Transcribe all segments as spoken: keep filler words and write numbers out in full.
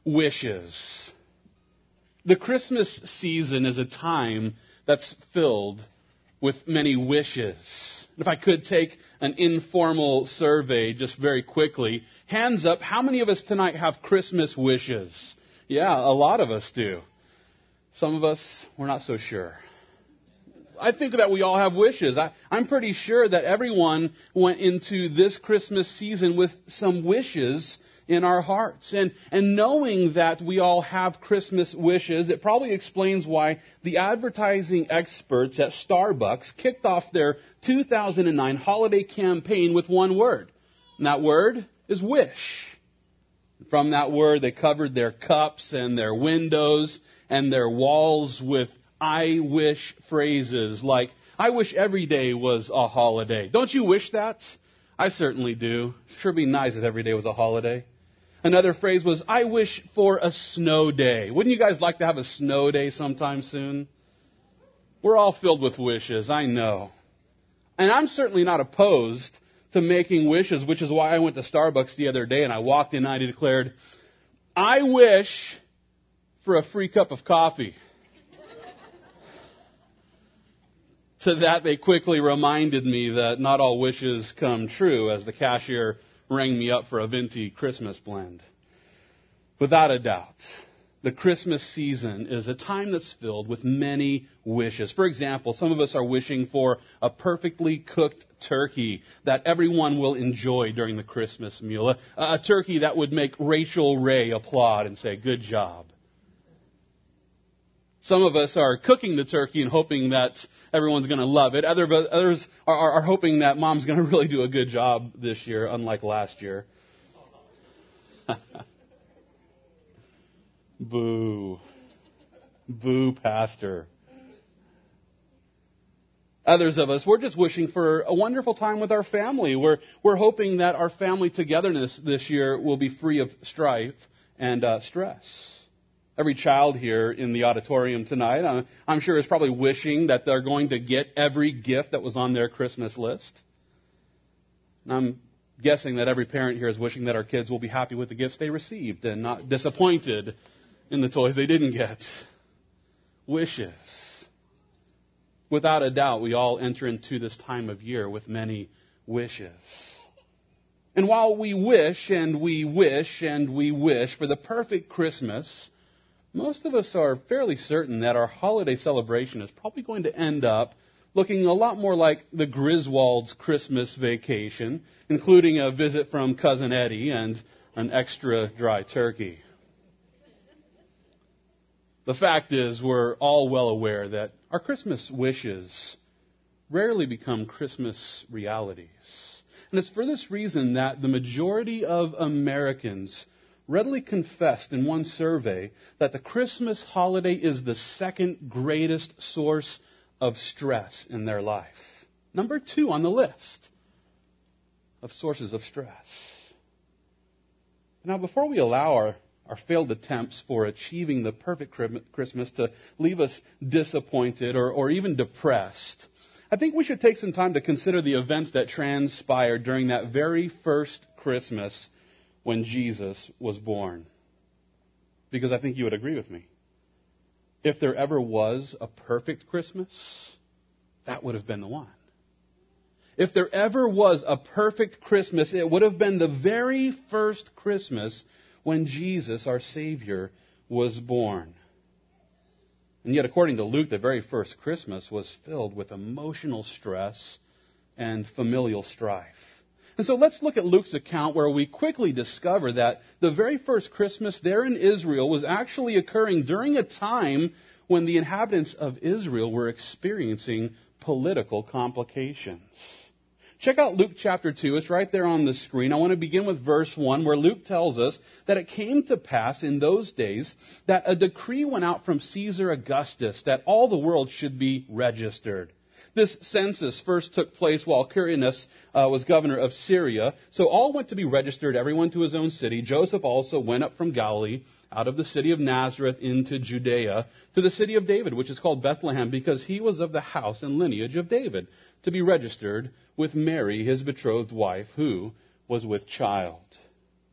wishes. The Christmas season is a time that's filled with many wishes. If I could take an informal survey just very quickly, hands up, how many of us tonight have Christmas wishes? Yeah, a lot of us do. Some of us, we're not so sure. I think that we all have wishes. I, I'm pretty sure that everyone went into this Christmas season with some wishes in our hearts. And, and knowing that we all have Christmas wishes, it probably explains why the advertising experts at Starbucks kicked off their two thousand nine holiday campaign with one word. And that word is wish. From that word, they covered their cups and their windows and their walls with I wish phrases like, I wish every day was a holiday. Don't you wish that? I certainly do. Sure be nice if every day was a holiday. Another phrase was, I wish for a snow day. Wouldn't you guys like to have a snow day sometime soon? We're all filled with wishes, I know. And I'm certainly not opposed to making wishes, which is why I went to Starbucks the other day and I walked in and I declared, I wish for a free cup of coffee. To that, they quickly reminded me that not all wishes come true as the cashier rang me up for a venti Christmas blend. Without a doubt, the Christmas season is a time that's filled with many wishes. For example, some of us are wishing for a perfectly cooked turkey that everyone will enjoy during the Christmas meal. A, a turkey that would make Rachel Ray applaud and say, good job. Some of us are cooking the turkey and hoping that everyone's going to love it. Other, others are, are, are hoping that mom's going to really do a good job this year, unlike last year. Boo. Boo, Pastor. Others of us, we're just wishing for a wonderful time with our family. We're, we're hoping that our family togetherness this year will be free of strife and uh, stress. Every child here in the auditorium tonight, uh, I'm sure is probably wishing that they're going to get every gift that was on their Christmas list. And I'm guessing that every parent here is wishing that our kids will be happy with the gifts they received and not disappointed in the toys they didn't get. Wishes. Without a doubt, we all enter into this time of year with many wishes. And while we wish and we wish and we wish for the perfect Christmas, most of us are fairly certain that our holiday celebration is probably going to end up looking a lot more like the Griswolds' Christmas vacation, including a visit from Cousin Eddie and an extra dry turkey. The fact is, we're all well aware that our Christmas wishes rarely become Christmas realities. And it's for this reason that the majority of Americans readily confessed in one survey that the Christmas holiday is the second greatest source of stress in their life. Number two on the list of sources of stress. Now, before we allow our, our failed attempts for achieving the perfect Christmas to leave us disappointed or, or even depressed, I think we should take some time to consider the events that transpired during that very first Christmas when Jesus was born. Because I think you would agree with me. If there ever was a perfect Christmas, that would have been the one. If there ever was a perfect Christmas, it would have been the very first Christmas when Jesus, our Savior, was born. And yet, according to Luke, the very first Christmas was filled with emotional stress and familial strife. And so let's look at Luke's account where we quickly discover that the very first Christmas there in Israel was actually occurring during a time when the inhabitants of Israel were experiencing political complications. Check out Luke chapter two. It's right there on the screen. I want to begin with verse one where Luke tells us that it came to pass in those days that a decree went out from Caesar Augustus that all the world should be registered. This census first took place while Quirinius uh, was governor of Syria. So all went to be registered, everyone to his own city. Joseph also went up from Galilee, out of the city of Nazareth into Judea, to the city of David, which is called Bethlehem, because he was of the house and lineage of David, to be registered with Mary, his betrothed wife, who was with child.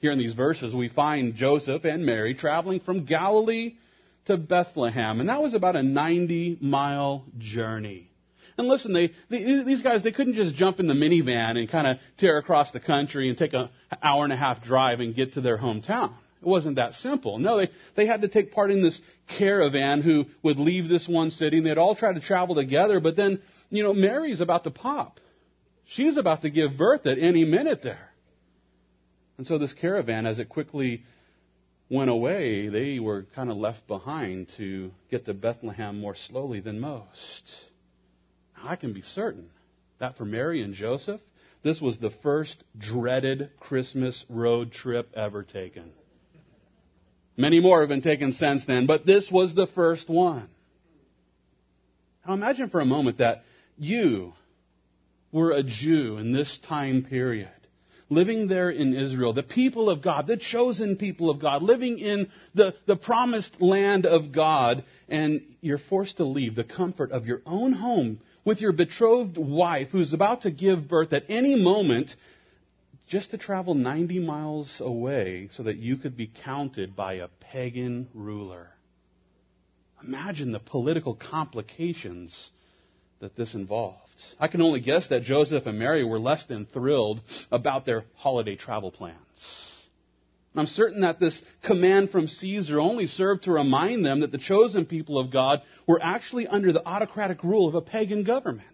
Here in these verses, we find Joseph and Mary traveling from Galilee to Bethlehem. And that was about a ninety-mile journey. And listen, they, they, these guys, they couldn't just jump in the minivan and kind of tear across the country and take an hour and a half drive and get to their hometown. It wasn't that simple. No, they, they had to take part in this caravan who would leave this one city, and they'd all try to travel together. But then, you know, Mary's about to pop. She's about to give birth at any minute there. And so this caravan, as it quickly went away, they were kind of left behind to get to Bethlehem more slowly than most. Now, I can be certain that for Mary and Joseph, this was the first dreaded Christmas road trip ever taken. Many more have been taken since then, but this was the first one. Now imagine for a moment that you were a Jew in this time period, living there in Israel, the people of God, the chosen people of God, living in the, the promised land of God, and you're forced to leave the comfort of your own home with your betrothed wife who's about to give birth at any moment, just to travel ninety miles away so that you could be counted by a pagan ruler. Imagine the political complications that this involved. I can only guess that Joseph and Mary were less than thrilled about their holiday travel plans. I'm certain that this command from Caesar only served to remind them that the chosen people of God were actually under the autocratic rule of a pagan government.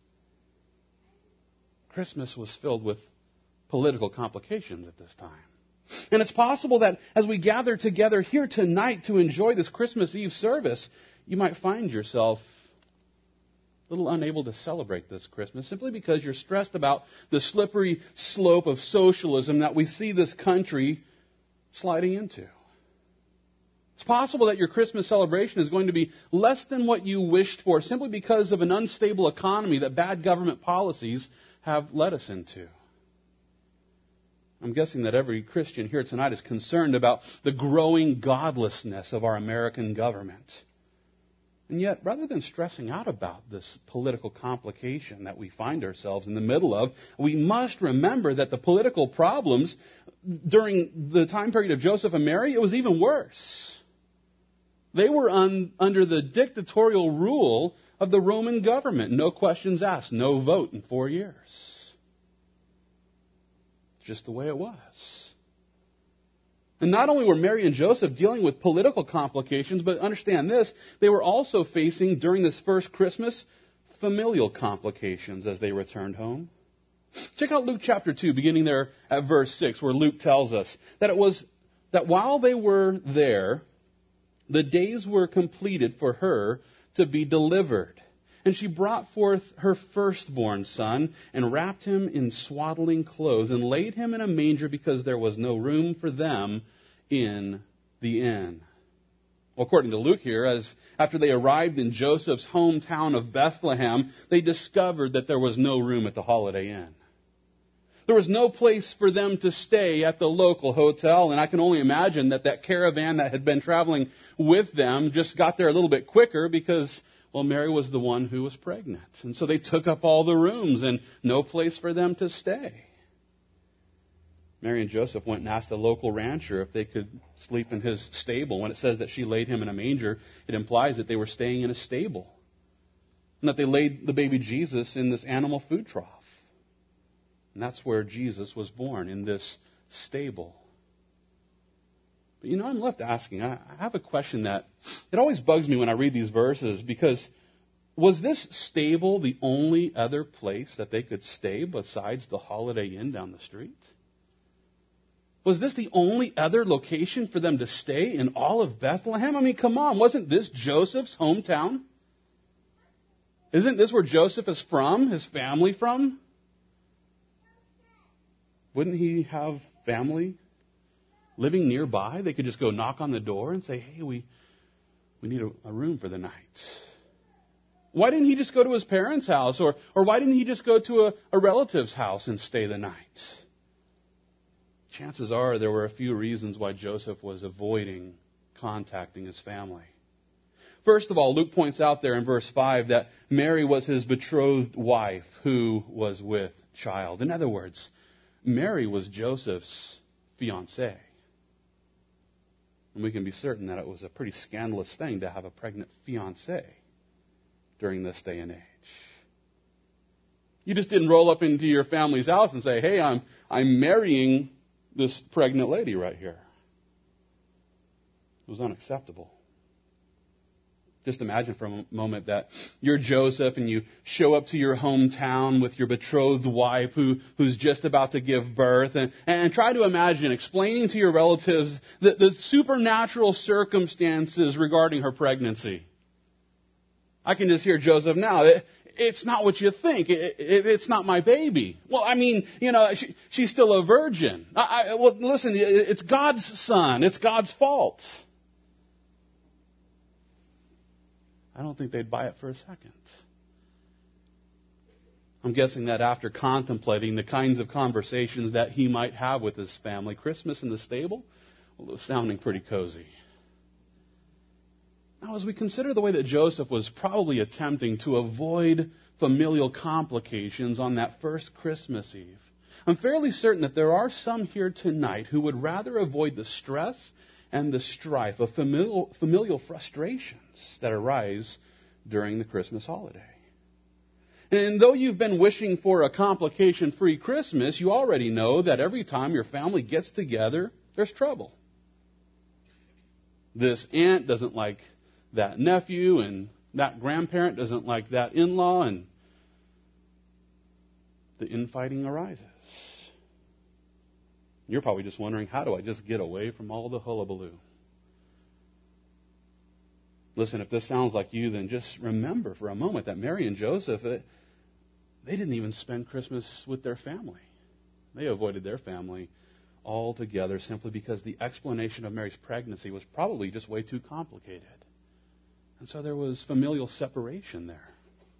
Christmas was filled with political complications at this time. And it's possible that as we gather together here tonight to enjoy this Christmas Eve service, you might find yourself a little unable to celebrate this Christmas simply because you're stressed about the slippery slope of socialism that we see this country sliding into. It's possible that your Christmas celebration is going to be less than what you wished for simply because of an unstable economy that bad government policies have led us into. I'm guessing that every Christian here tonight is concerned about the growing godlessness of our American government. And yet, rather than stressing out about this political complication that we find ourselves in the middle of, we must remember that the political problems during the time period of Joseph and Mary, it was even worse. They were un, under the dictatorial rule of the Roman government. No questions asked, no vote in four years. Just the way it was. And not only were Mary and Joseph dealing with political complications, but understand this, they were also facing, during this first Christmas, familial complications as they returned home. Check out Luke chapter two, beginning there at verse six, where Luke tells us that it was that while they were there, the days were completed for her to be delivered. And she brought forth her firstborn son and wrapped him in swaddling clothes and laid him in a manger because there was no room for them in the inn. Well, according to Luke here, as after they arrived in Joseph's hometown of Bethlehem, they discovered that there was no room at the Holiday Inn. There was no place for them to stay at the local hotel, and I can only imagine that that caravan that had been traveling with them just got there a little bit quicker because, well, Mary was the one who was pregnant. And so they took up all the rooms and no place for them to stay. Mary and Joseph went and asked a local rancher if they could sleep in his stable. When it says that she laid him in a manger, it implies that they were staying in a stable. And that they laid the baby Jesus in this animal food trough. And that's where Jesus was born, in this stable. But you know, I'm left asking, I have a question that, it always bugs me when I read these verses, because was this stable the only other place that they could stay besides the Holiday Inn down the street? Was this the only other location for them to stay in all of Bethlehem? I mean, come on, wasn't this Joseph's hometown? Isn't this where Joseph is from, his family from? Wouldn't he have family living nearby? They could just go knock on the door and say, hey, we we need a, a room for the night. Why didn't he just go to his parents' house? Or, or why didn't he just go to a, a relative's house and stay the night? Chances are there were a few reasons why Joseph was avoiding contacting his family. First of all, Luke points out there in verse five that Mary was his betrothed wife who was with child. In other words, Mary was Joseph's fiancée. And we can be certain that it was a pretty scandalous thing to have a pregnant fiancée during this day and age. You just didn't roll up into your family's house and say, hey, I'm, I'm marrying this pregnant lady right here. It was unacceptable. Just imagine for a moment that you're Joseph and you show up to your hometown with your betrothed wife who, who's just about to give birth, and, and try to imagine explaining to your relatives the, the supernatural circumstances regarding her pregnancy. I can just hear Joseph now. It, it's not what you think. It, it, it's not my baby. Well, I mean, you know, she, she's still a virgin. I, I, well, listen, it's God's son. It's God's fault. I don't think they'd buy it for a second. I'm guessing that after contemplating the kinds of conversations that he might have with his family, Christmas in the stable, well, it was sounding pretty cozy. Now, as we consider the way that Joseph was probably attempting to avoid familial complications on that first Christmas Eve, I'm fairly certain that there are some here tonight who would rather avoid the stress and the strife of familial, familial frustrations that arise during the Christmas holiday. And though you've been wishing for a complication-free Christmas, you already know that every time your family gets together, there's trouble. This aunt doesn't like that nephew, and that grandparent doesn't like that in-law, and the infighting arises. You're probably just wondering, how do I just get away from all the hullabaloo? Listen, if this sounds like you, then just remember for a moment that Mary and Joseph, they didn't even spend Christmas with their family. They avoided their family altogether simply because the explanation of Mary's pregnancy was probably just way too complicated. And so there was familial separation there.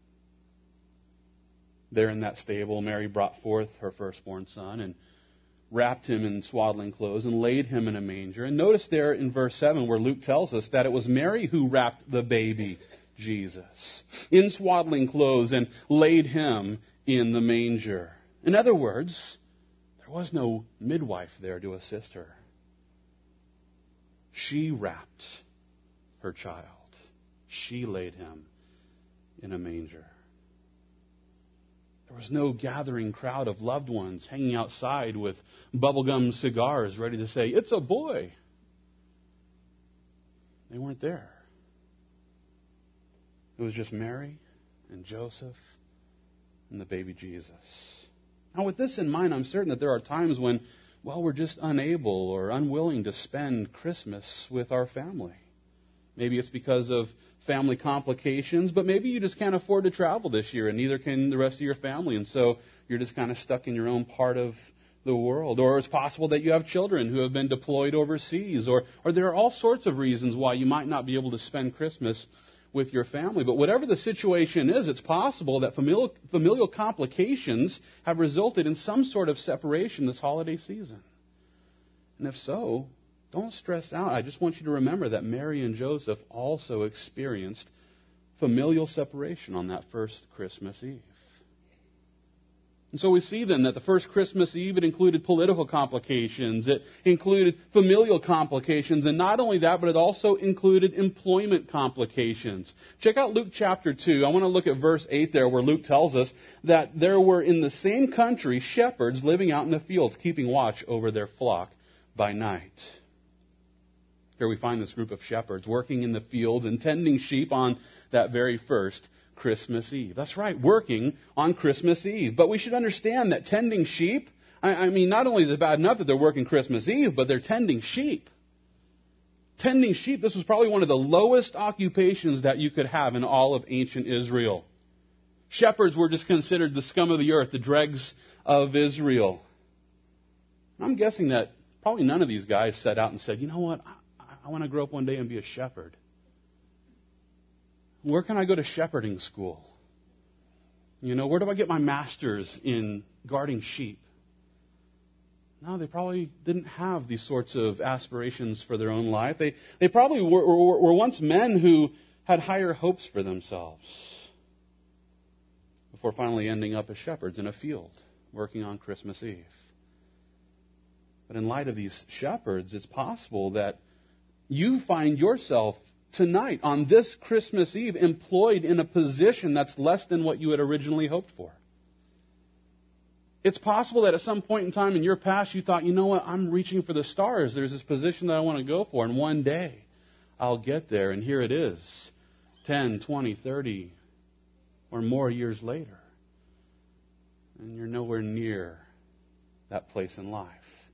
There in that stable, Mary brought forth her firstborn son and wrapped him in swaddling clothes and laid him in a manger. And notice there in verse seven where Luke tells us that it was Mary who wrapped the baby Jesus in swaddling clothes and laid him in the manger. In other words, there was no midwife there to assist her. She wrapped her child. She laid him in a manger. There was no gathering crowd of loved ones hanging outside with bubblegum cigars ready to say, "It's a boy." They weren't there. It was just Mary and Joseph and the baby Jesus. Now, with this in mind, I'm certain that there are times when, well, we're just unable or unwilling to spend Christmas with our family. Maybe it's because of family complications, but maybe you just can't afford to travel this year, and neither can the rest of your family, and so you're just kind of stuck in your own part of the world. Or it's possible that you have children who have been deployed overseas, or, or there are all sorts of reasons why you might not be able to spend Christmas with your family. But whatever the situation is, it's possible that familial, familial complications have resulted in some sort of separation this holiday season. And if so, don't stress out. I just want you to remember that Mary and Joseph also experienced familial separation on that first Christmas Eve. And so we see then that the first Christmas Eve, it included political complications, it included familial complications, and not only that, but it also included employment complications. Check out Luke chapter two. I want to look at verse eight there, where Luke tells us that there were in the same country shepherds living out in the fields, keeping watch over their flock by night. Here we find this group of shepherds working in the fields and tending sheep on that very first Christmas Eve. That's right, working on Christmas Eve. But we should understand that tending sheep, I, I mean, not only is it bad enough that they're working Christmas Eve, but they're tending sheep. Tending sheep, this was probably one of the lowest occupations that you could have in all of ancient Israel. Shepherds were just considered the scum of the earth, the dregs of Israel. I'm guessing that probably none of these guys set out and said, you know what, I, I want to grow up one day and be a shepherd. Where can I go to shepherding school? You know, where do I get my master's in guarding sheep? No, they probably didn't have these sorts of aspirations for their own life. They, they probably were, were, were once men who had higher hopes for themselves before finally ending up as shepherds in a field working on Christmas Eve. But in light of these shepherds, it's possible that you find yourself tonight, on this Christmas Eve, employed in a position that's less than what you had originally hoped for. It's possible that at some point in time in your past you thought, you know what, I'm reaching for the stars. There's this position that I want to go for, and one day I'll get there, and here it is, ten, twenty, thirty, or more years later. And you're nowhere near that place in life.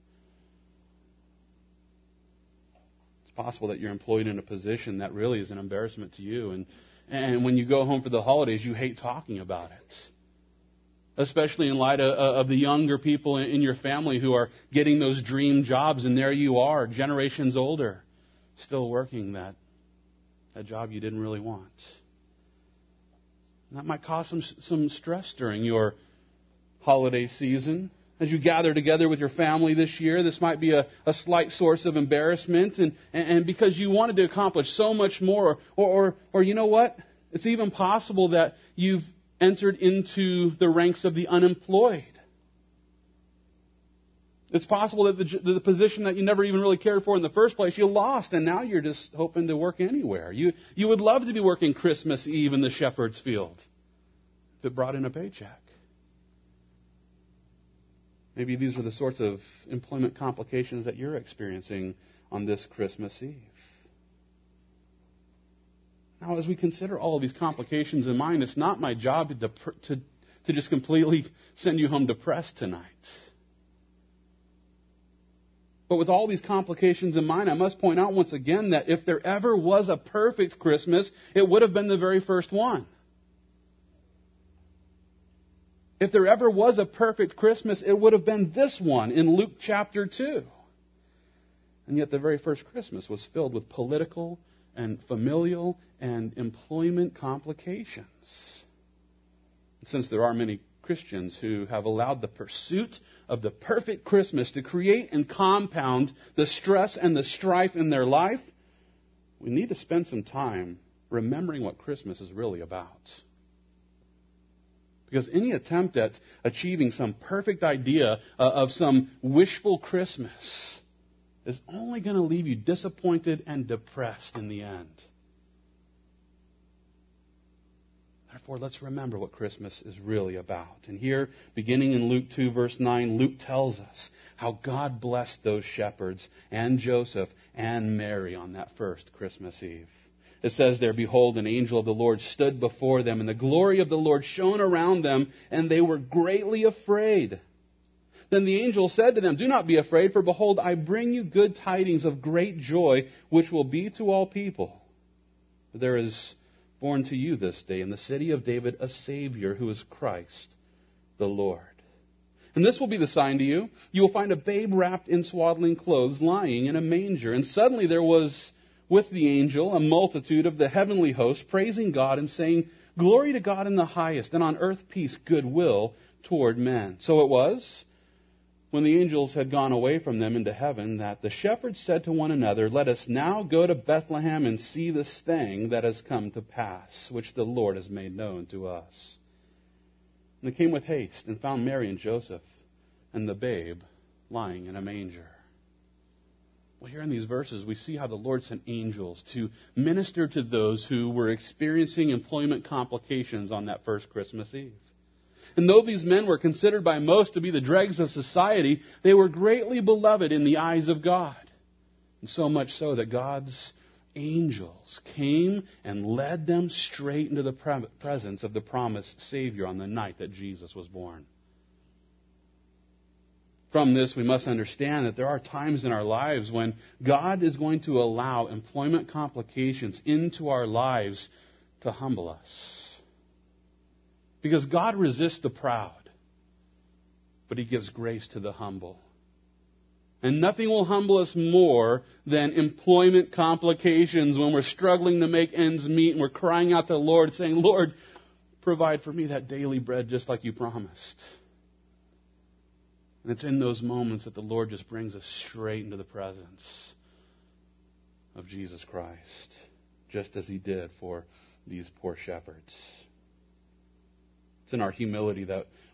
Possible that you're employed in a position that really is an embarrassment to you, and and when you go home for the holidays, you hate talking about it, especially in light of, of the younger people in your family who are getting those dream jobs, and there you are, generations older, still working that that job you didn't really want. And that might cause some some stress during your holiday season. As you gather together with your family this year, this might be a, a slight source of embarrassment, and, and, and because you wanted to accomplish so much more, or, or, or you know what? It's even possible that you've entered into the ranks of the unemployed. It's possible that the, the position that you never even really cared for in the first place, you lost, and now you're just hoping to work anywhere. You, you would love to be working Christmas Eve in the shepherd's field if it brought in a paycheck. Maybe these are the sorts of employment complications that you're experiencing on this Christmas Eve. Now, as we consider all of these complications in mind, it's not my job to, to, to just completely send you home depressed tonight. But with all these complications in mind, I must point out once again that if there ever was a perfect Christmas, it would have been the very first one. If there ever was a perfect Christmas, it would have been this one in Luke chapter two. And yet the very first Christmas was filled with political and familial and employment complications. Since there are many Christians who have allowed the pursuit of the perfect Christmas to create and compound the stress and the strife in their life, we need to spend some time remembering what Christmas is really about. Because any attempt at achieving some perfect idea uh, of some wishful Christmas is only going to leave you disappointed and depressed in the end. Therefore, let's remember what Christmas is really about. And here, beginning in Luke two, verse nine, Luke tells us how God blessed those shepherds and Joseph and Mary on that first Christmas Eve. It says there, behold, an angel of the Lord stood before them, and the glory of the Lord shone around them, and they were greatly afraid. Then the angel said to them, do not be afraid, for behold, I bring you good tidings of great joy, which will be to all people. For there is born to you this day in the city of David a Savior, who is Christ the Lord. And this will be the sign to you. You will find a babe wrapped in swaddling clothes, lying in a manger. And suddenly there was with the angel a multitude of the heavenly host, praising God and saying, glory to God in the highest, and on earth peace, goodwill toward men. So it was, when the angels had gone away from them into heaven, that the shepherds said to one another, let us now go to Bethlehem and see this thing that has come to pass, which the Lord has made known to us. And they came with haste and found Mary and Joseph and the babe lying in a manger. Well, here in these verses, we see how the Lord sent angels to minister to those who were experiencing employment complications on that first Christmas Eve. And though these men were considered by most to be the dregs of society, they were greatly beloved in the eyes of God. And so much so that God's angels came and led them straight into the presence of the promised Savior on the night that Jesus was born. From this, we must understand that there are times in our lives when God is going to allow employment complications into our lives to humble us. Because God resists the proud, but He gives grace to the humble. And nothing will humble us more than employment complications when we're struggling to make ends meet and we're crying out to the Lord saying, Lord, provide for me that daily bread just like you promised. And it's in those moments that the Lord just brings us straight into the presence of Jesus Christ, just as He did for these poor shepherds. It's in our humility that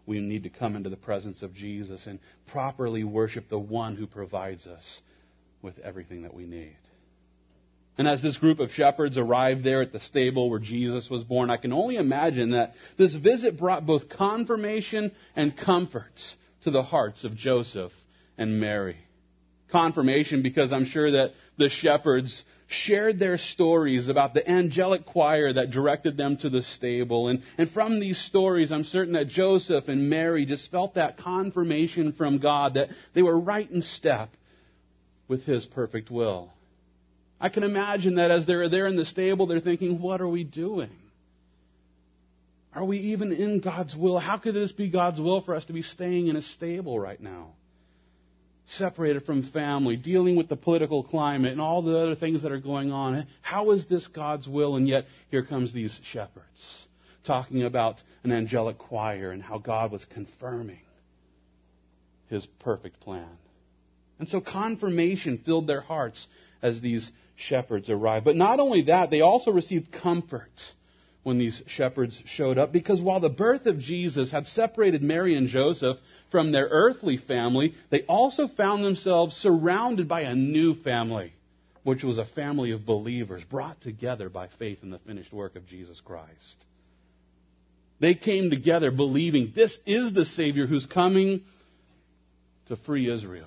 we need to come into the presence of Jesus and properly worship the one who provides us with everything that we need. And as this group of shepherds arrived there at the stable where Jesus was born, I can only imagine that this visit brought both confirmation and comfort to the hearts of Joseph and Mary. Confirmation because I'm sure that the shepherds shared their stories about the angelic choir that directed them to the stable. And, and from these stories, I'm certain that Joseph and Mary just felt that confirmation from God that they were right in step with His perfect will. I can imagine that as they're there in the stable, they're thinking, what are we doing? Are we even in God's will? How could this be God's will for us to be staying in a stable right now? Separated from family, dealing with the political climate and all the other things that are going on. How is this God's will? And yet, here comes these shepherds talking about an angelic choir and how God was confirming His perfect plan. And so confirmation filled their hearts as these shepherds arrived. But not only that, they also received comfort when these shepherds showed up, because while the birth of Jesus had separated Mary and Joseph from their earthly family, they also found themselves surrounded by a new family, which was a family of believers brought together by faith in the finished work of Jesus Christ. They came together believing this is the Savior who's coming to free Israel.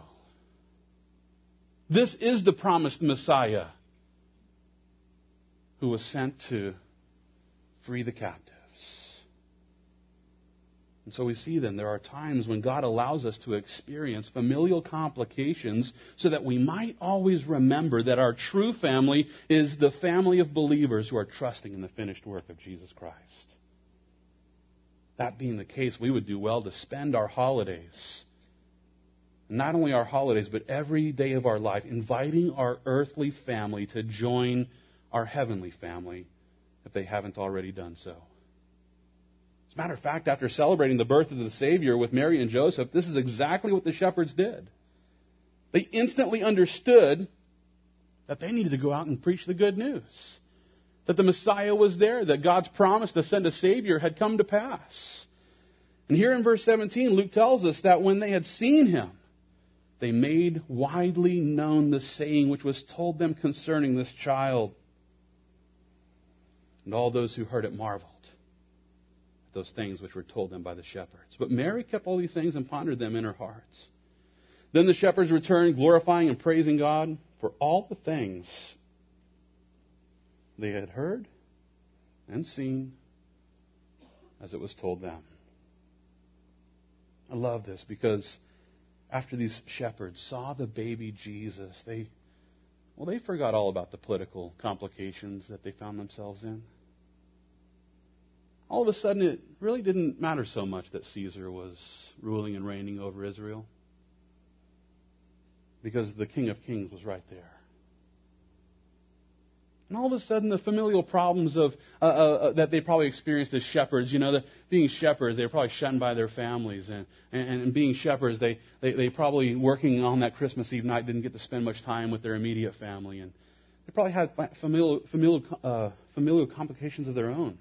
This is the promised Messiah who was sent to free the captives. And so we see then there are times when God allows us to experience familial complications so that we might always remember that our true family is the family of believers who are trusting in the finished work of Jesus Christ. That being the case, we would do well to spend our holidays, not only our holidays, but every day of our life, inviting our earthly family to join our heavenly family if they haven't already done so. As a matter of fact, after celebrating the birth of the Savior with Mary and Joseph, this is exactly what the shepherds did. They instantly understood that they needed to go out and preach the good news. That the Messiah was there, that God's promise to send a Savior had come to pass. And here in verse seventeen, Luke tells us that when they had seen Him, they made widely known the saying which was told them concerning this child. And all those who heard it marveled at those things which were told them by the shepherds. But Mary kept all these things and pondered them in her heart. Then the shepherds returned, glorifying and praising God for all the things they had heard and seen as it was told them. I love this because after these shepherds saw the baby Jesus, they, well, they forgot all about the political complications that they found themselves in. All of a sudden, it really didn't matter so much that Caesar was ruling and reigning over Israel, because the King of Kings was right there. And all of a sudden, the familial problems of uh, uh, that they probably experienced as shepherds, you know, the, being shepherds, they were probably shunned by their families. And, and, and being shepherds, they, they, they probably, working on that Christmas Eve night, didn't get to spend much time with their immediate family. And they probably had familial, familial, uh, familial complications of their own.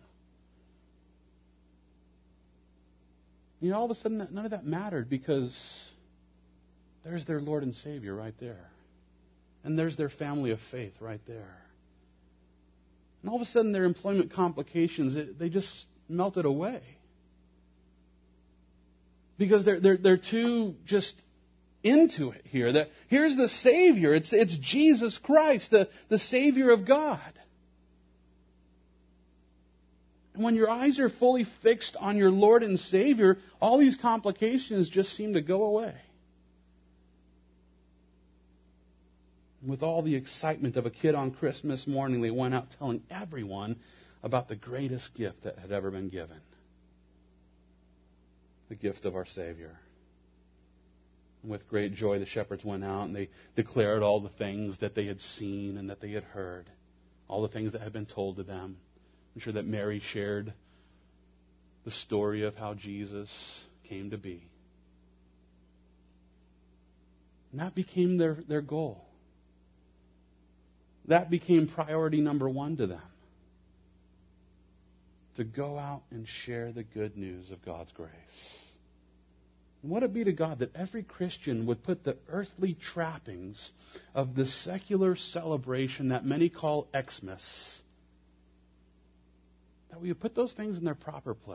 You know, all of a sudden, none of that mattered because there's their Lord and Savior right there. And there's their family of faith right there. And all of a sudden, their employment complications, it, they just melted away. Because they're, they're, they're too just into it here. That here's the Savior. It's, it's Jesus Christ, the, the Savior of God. And when your eyes are fully fixed on your Lord and Savior, all these complications just seem to go away. With all the excitement of a kid on Christmas morning, they went out telling everyone about the greatest gift that had ever been given. The gift of our Savior. And with great joy, the shepherds went out and they declared all the things that they had seen and that they had heard. All the things that had been told to them. I'm sure that Mary shared the story of how Jesus came to be. And that became their, their goal. That became priority number one to them. To go out and share the good news of God's grace. Would it be to God that every Christian would put the earthly trappings of the secular celebration that many call Xmas, that we would put those things in their proper place.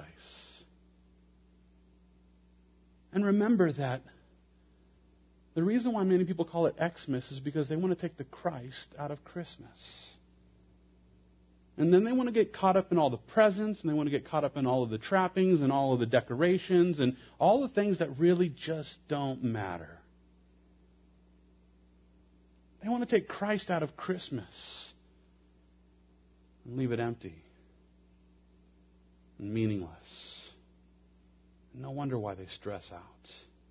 And remember that the reason why many people call it Xmas is because they want to take the Christ out of Christmas. And then they want to get caught up in all the presents, and they want to get caught up in all of the trappings and all of the decorations and all the things that really just don't matter. They want to take Christ out of Christmas and leave it empty and meaningless. And no wonder why they stress out.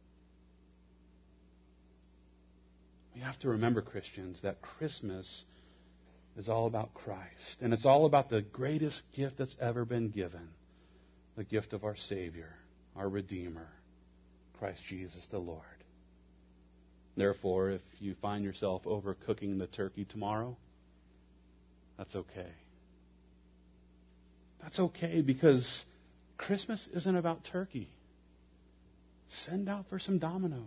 We have to remember, Christians, that Christmas is all about Christ. And it's all about the greatest gift that's ever been given, the gift of our Savior, our Redeemer, Christ Jesus the Lord. Therefore, if you find yourself overcooking the turkey tomorrow, that's okay. That's okay, because Christmas isn't about turkey. Send out for some Dominoes.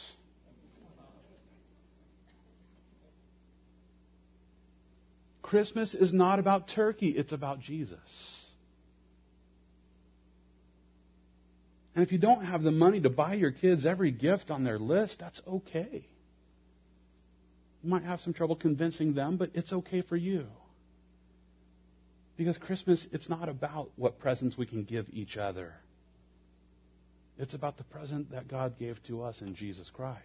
Christmas is not about turkey, it's about Jesus. And if you don't have the money to buy your kids every gift on their list, that's okay. You might have some trouble convincing them, but it's okay for you. Because Christmas, it's not about what presents we can give each other. It's about the present that God gave to us in Jesus Christ.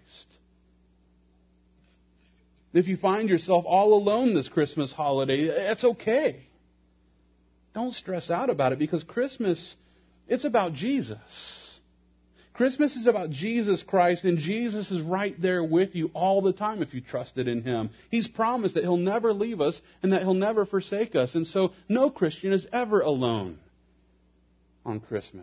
If you find yourself all alone this Christmas holiday, it's okay. Don't stress out about it, because Christmas, it's about Jesus. Christmas is about Jesus Christ, and Jesus is right there with you all the time if you trusted in Him. He's promised that He'll never leave us and that He'll never forsake us. And so no Christian is ever alone on Christmas.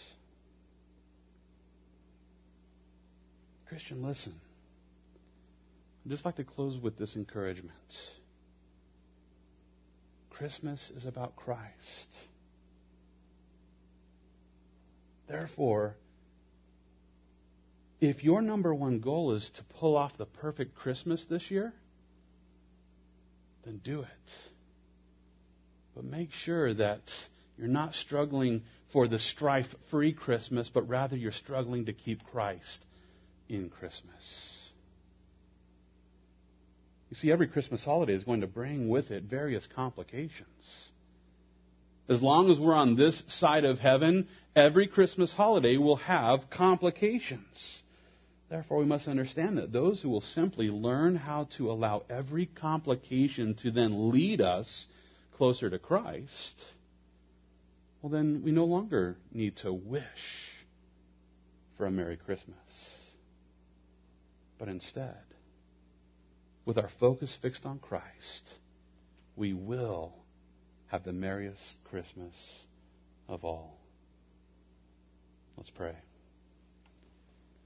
Christian, listen. I'd just like to close with this encouragement. Christmas is about Christ. Therefore, if your number one goal is to pull off the perfect Christmas this year, then do it. But make sure that you're not struggling for the strife-free Christmas, but rather you're struggling to keep Christ in Christmas. You see, every Christmas holiday is going to bring with it various complications. As long as we're on this side of heaven, every Christmas holiday will have complications. Therefore, we must understand that those who will simply learn how to allow every complication to then lead us closer to Christ, well, then we no longer need to wish for a Merry Christmas. But instead, with our focus fixed on Christ, we will have the merriest Christmas of all. Let's pray.